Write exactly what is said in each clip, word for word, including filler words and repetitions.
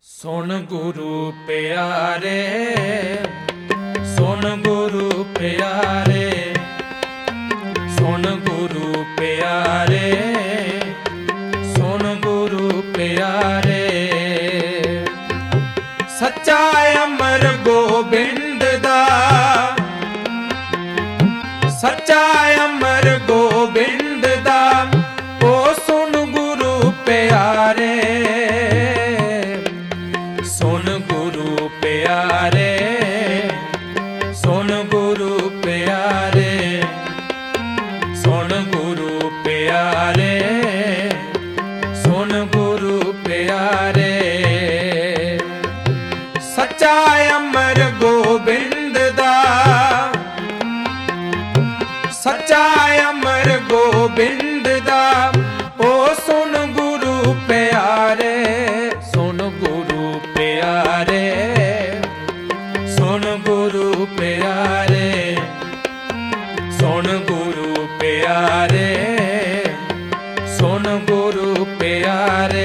ਸੁਣ ਗੁਰੂ ਪਿਆਰੇ, ਸੁਣ ਗੁਰੂ ਪਿਆਰੇ, ਸੁਣ ਗੁਰੂ ਪਿਆਰੇ, ਸੁਣ ਗੁਰੂ ਪਿਆਰੇ। ਸੱਚਾ ਅਮਰ ਗੋਬਿੰਦ ਦਾ, ਸੱਚਾ ਅਮਰ ਗੋਬਿੰਦ ਦਾ, ਉਹ ਸੁਣ ਗੁਰੂ ਪਿਆਰੇ, ਸੁਣ ਗੁਰੂ ਪਿਆਰੇ, ਸੁਣ ਗੁਰੂ ਪਿਆਰੇ, ਸੁਣ ਗੁਰੂ ਪਿਆਰੇ, ਸੁਣ ਗੁਰੂ ਪਿਆਰੇ। ਸੱਚਾ ਅਮਰ ਗੋਬਿੰਦ ਦਾ, ਸੱਚਾ ਅਮਰ ਗੋਬਿੰਦ ਦਾ, ਉਹ ਸੁਣ ਗੁਰੂ ਪਿਆਰੇ, ਸੁਣ ਗੁਰੂ ਪਿਆਰੇ, ਸੁਣ ਗੁਰੂ ਪਿਆਰੇ, ਸੁਣ ਗੁਰੂ ਪਿਆਰੇ, ਸੁਣ ਗੁਰੂ ਪਿਆਰੇ।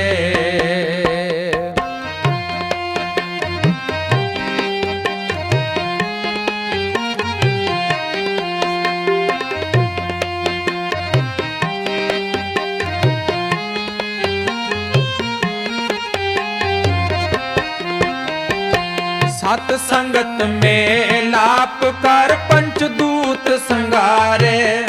ਸਤ ਸੰਗਤ ਮੇ ਲਾਪ ਕਰ ਪੰਚ ਦੂਤ ਸੰਗਾਰੇ,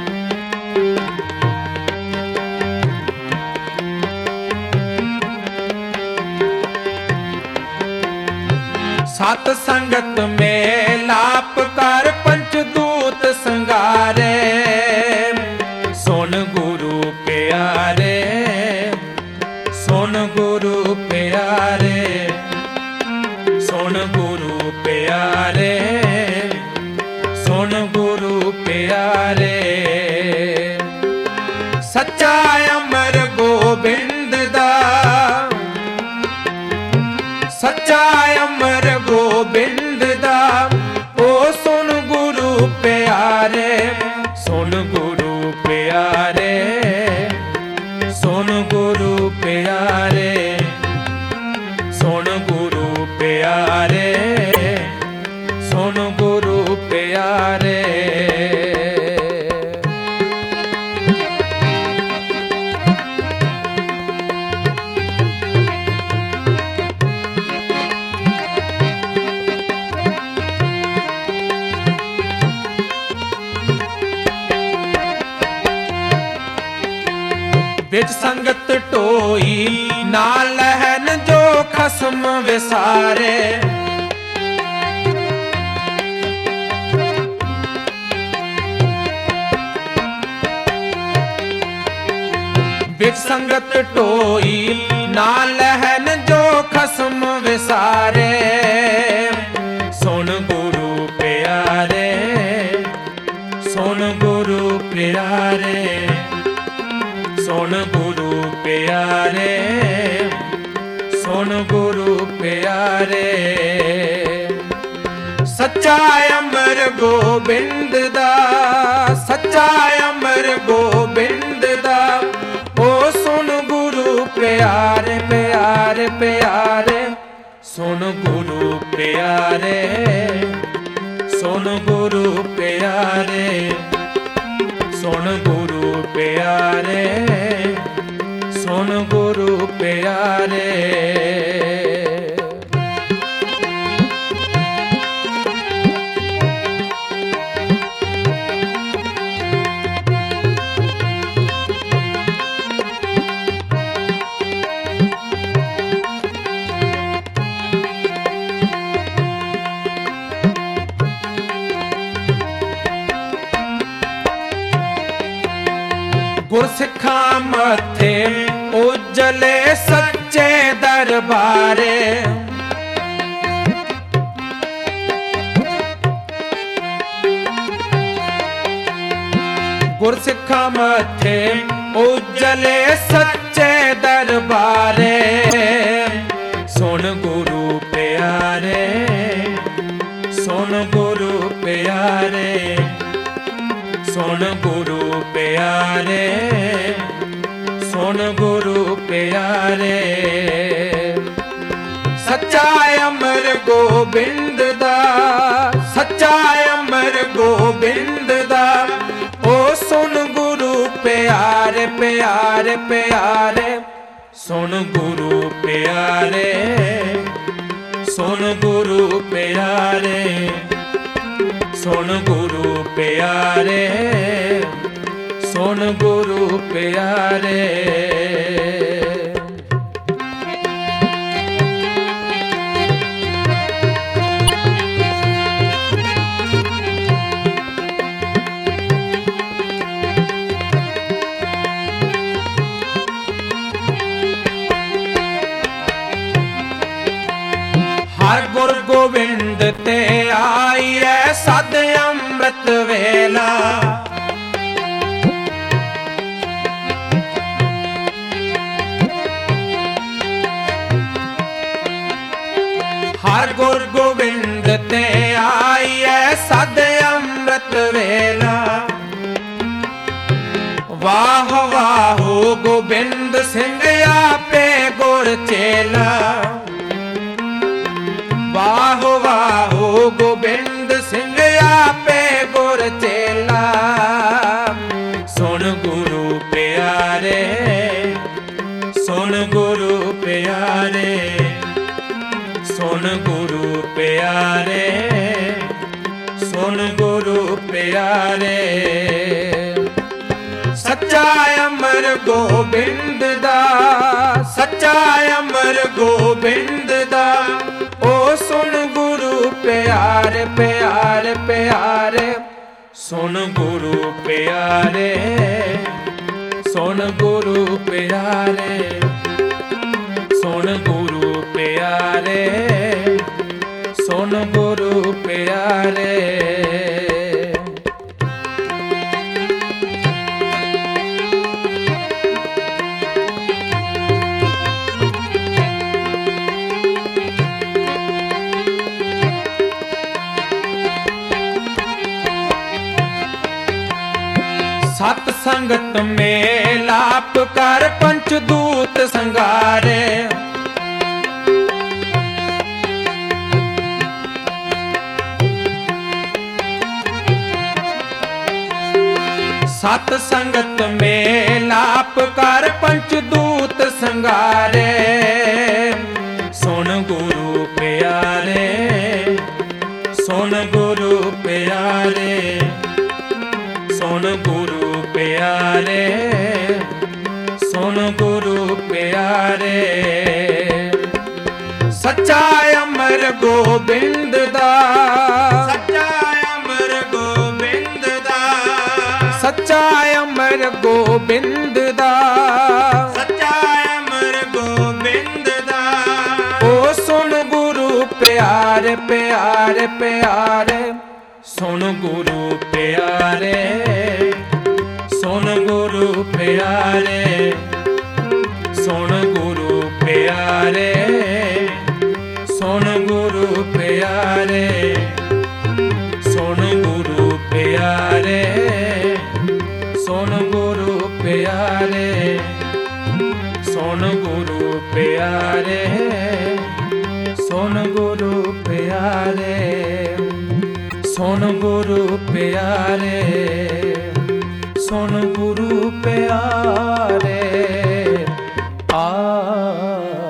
ਸਤ ਸੰਗਤ ਮੇ ਲਾਪ ਕਰ ਪੰਚ ਦੂਤ ਸੰਗਾਰੇ। ਸੁਣ ਗੁਰੂ ਪਿਆਰੇ, ਸੁਣ ਗੁਰੂ ਪਿਆਰੇ, ਸੁਣ ਗੁਰੂ ਪਿਆਰੇ, ਸੁਣ ਗੁਰੂ ਪਿਆਰੇ। ਸੱਚਾ ਅਮਰ ਗੋਬਿੰਦ ਦਾ, ਸੱਚਾ ਅਮਰ ਗੋਬਿੰਦ ਦਾ, ਉਹ ਸੁਣ ਗੁਰੂ ਪਿਆਰੇ, ਸੁਣ ਗੁਰੂ ਪਿਆਰੇ, ਸੁਣ ਗੁਰੂ ਪਿਆਰੇ, ਸੁਣ ਗੁਰੂ ਪਿਆਰੇ, ਸੁਣ ਗੁਰੂ ਪਿਆਰੇ। ਵਿੱਚ ਸੰਗਤ ਢੋਈ ਨਾ ਲਹਿਨ ਜੋ ਖਸਮ ਵਿਸਾਰੇ। ਵਿੱਚ ਸੰਗਤ ਢੋਈ ਨਾ ਲਹਿਨ ਜੋ ਖਸਮ ਵਿਸਾਰੇ। ਸੁਣ ਗੁਰੂ ਪਿਆਰੇ, ਸੁਣ ਗੁਰੂ ਪਿਆਰੇ, ਸੁਣ ਗੁਰੂ ਪਿਆਰੇ, ਸੁਣ ਗੁਰੂ ਪਿਆਰੇ। ਸੱਚਾ ਅਮਰ ਗੋਬਿੰਦ ਦਾ, ਸੱਚਾ ਅਮਰ ਗੋਬਿੰਦ ਦਾ, ਉਹ ਸੁਣ ਗੁਰੂ ਪਿਆਰੇ, ਪਿਆਰੇ, ਪਿਆਰੇ। ਸੁਣ ਗੁਰੂ ਪਿਆਰੇ, ਸੁਣ ਗੁਰੂ ਪਿਆਰੇ, ਸੁਣ ਗੁਰੂ ਪਿਆਰੇ, ਸੁਣ ਗੁਰੂ ਪਿਆਰੇ। ਗੁਰਸਿੱਖਾਂ ਮੱਥੇ ਉਜਲੇ ਸੱਚੇ ਦਰਬਾਰੇ। ਗੁਰਸਿੱਖਾਂ ਮੱਥੇ ਉਜਲੇ ਸੱਚੇ ਦਰਬਾਰੇ। ਸੁਣ ਗੁਰੂ ਪਿਆਰੇ, ਸੁਣ ਗੁਰੂ ਪਿਆਰੇ, ਸੁਣ ਗੁਰੂ ਪਿਆਰੇ, ਸੁਣ ਗੁਰੂ ਪਿਆਰੇ। ਸੱਚਾ ਅਮਰ ਗੋਬਿੰਦ ਦਾ, ਸੱਚਾ ਅਮਰ ਗੋਬਿੰਦ ਦਾ। ਓ ਸੁਣ ਗੁਰੂ ਪਿਆਰੇ ਪਿਆਰੇ ਪਿਆਰੇ, ਸੁਣ ਗੁਰੂ ਪਿਆਰੇ, ਸੁਣ ਗੁਰੂ ਪਿਆਰੇ, ਸੁਣ ਗੁਰੂ ਪਿਆਰੇ, ਸੁਣ ਗੁਰੂ ਪਿਆਰੇ। ਹਰ ਗੁਰ ਗੋਬਿੰਦ ਤੇ ਆਈਐ ਸਦ ਅੰਮ੍ਰਿਤ ਵੇਲਾ। ਹਰ ਗੁਰ ਗੋਬਿੰਦ ਤੇ ਆਈਐ ਸਦ ਅੰਮ੍ਰਿਤ ਵੇਲਾ। ਵਾਹ ਵਾਹੋ ਗੋਬਿੰਦ ਸਿੰਘ ਆਪੇ ਗੁਰ ਚੇਲਾ। ਵਾਹ ਵਾਹੋ ਗੋਬਿੰਦ ਸਿੰਘ ਆਪੇ ਗੁਰ ਚੇਲਾ। ਸੁਣ ਗੁਰੂ ਪਿਆਰੇ, ਸੁਣ ਗੁਰੂ ਪਿਆਰੇ, ਸੁਣ ਗੁਰੂ ਪਿਆਰੇ, ਸੁਣ ਗੁਰੂ ਪਿਆਰੇ। ਸੱਚਾ ਅਮਰ ਗੋਬਿੰਦ ਦਾ, ਸੱਚਾ ਅਮਰ ਗੋਬਿੰਦ ਦਾ। ਓ ਸੁਣ ਗੁਰੂ ਪਿਆਰੇ ਪਿਆਰੇ ਪਿਆਰੇ, ਸੁਣ ਗੁਰੂ ਪਿਆਰੇ, ਸੁਣ ਗੁਰੂ ਪਿਆਰੇ, ਸੁਣ ਗੁਰੂ ਪਿਆਰੇ, ਸੁਣ ਗੁਰੂ ਪਿਆਰੇ। ਸਤ ਸੰਗਤ ਮੇਲਾਪ ਕਰ ਪੰਚ ਦੂਤ ਸੰਗਾਰੇ। ਸਤ ਸੰਗਤ ਮੇਲਾਪ ਕਰ ਪੰਚ ਦੂਤ ਸੰਗਾਰੇ। ਸੁਣ ਗੁਰੂ ਪਿਆਰੇ, ਸੁਣ ਗੁਰੂ ਪਿਆਰੇ, ਸੁਣ ਗੁਰੂ ਪਿਆਰੇ, ਸੁਣ ਗੁਰੂ ਪਿਆਰੇ। ਸੱਚਾ ਅਮਰ ਗੋਬਿੰਦ ਦਾ, ਸੱਚਾ ਅਮਰ ਗੋਬਿੰਦ ਦਾ, ਸੱਚਾ ਅਮਰ ਗੋਬਿੰਦ ਦਾ, ਸੱਚਾ ਅਮਰ ਗੋਬਿੰਦ ਦਾ। ਓ ਸੁਣ ਗੁਰੂ ਪਿਆਰੇ ਪਿਆਰੇ ਪਿਆਰੇ, ਸੁਣ ਗੁਰੂ ਪਿਆਰੇ, ਸੁਣ ਗੁਰੂ ਪਿਆਰੇ, ਸੁਣ ਗੁਰੂ ਪਿਆਰੇ, ਸੁਣ ਗੁਰੂ ਪਿਆਰੇ, ਸੁਣ ਗੁਰੂ ਪਿਆਰੇ, ਸੁਣ ਗੁਰੂ ਪਿਆਰੇ, ਸੁਣ ਗੁਰੂ ਪਿਆਰੇ, ਸੁਣ ਗੁਰੂ ਪਿਆਰੇ, ਸੁਣ ਗੁਰੂ ਪਿਆਰੇ, ਸੁਣ ਗੁਰੂ ਪਿਆਰੇ। ਆ